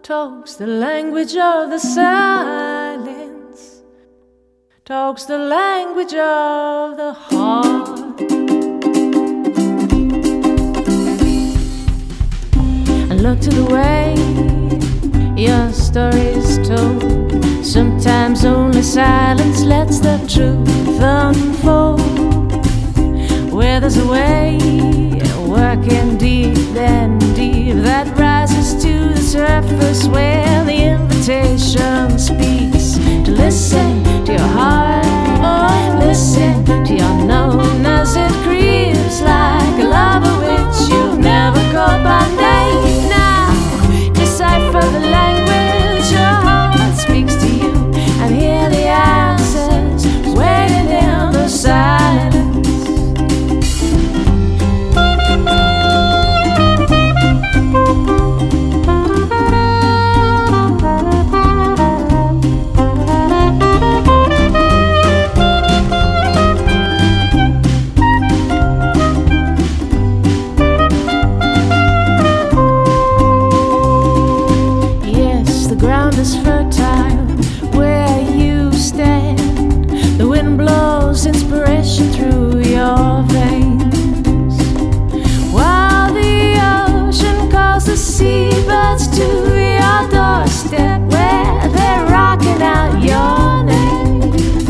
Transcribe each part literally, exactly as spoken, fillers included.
talks the language of the silence, talks the language of the heart. And look to the way your story is told. Sometimes only silence lets the truth unfold. Where there's a way, working deep and deep, that rises to the surface, where the invitation speaks to listen to your heart, oh, listen to your known as it creeps like a lover which you've never caught by name. Now decipher the language your heart speaks to you, and hear the answers waiting in the silence. Inspiration through your veins, while the ocean calls the seabirds to your doorstep, where they're rocking out your name.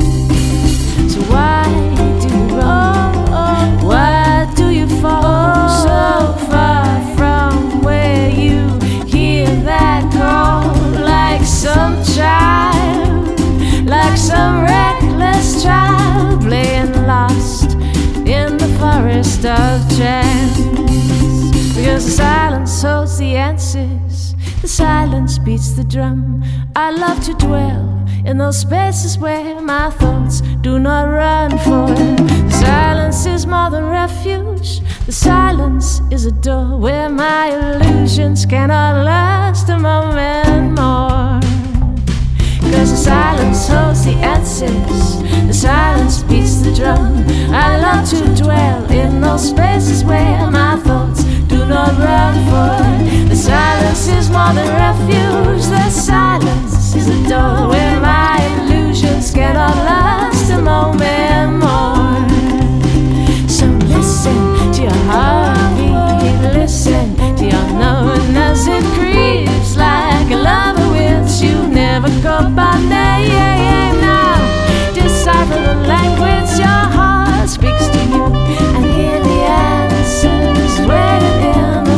So why do you roll? Oh, why do you fall so far from where you hear that call, like some child, like some reckless child playing lost in the forest of chance? Because the silence holds the answers, the silence beats the drum. I love to dwell in those spaces where my thoughts do not run for it. The silence is more than refuge, the silence is a door where my illusions cannot last a moment more. Cause the silence holds the answers, the silence beats the drum. I love to dwell in those spaces where my thoughts do not run for. The silence is more than refuge, the silence is a door where my illusions cannot last a moment more. So listen to your heartbeat, listen to your knowing as it creeps like a lover which you never caught by name. Now decipher the language your heart speaks to you, and hear the answers waiting in the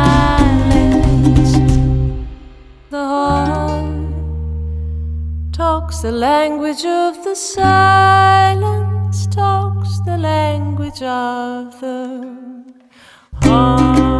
silence. The heart talks the language of the silence, talks the language of the heart.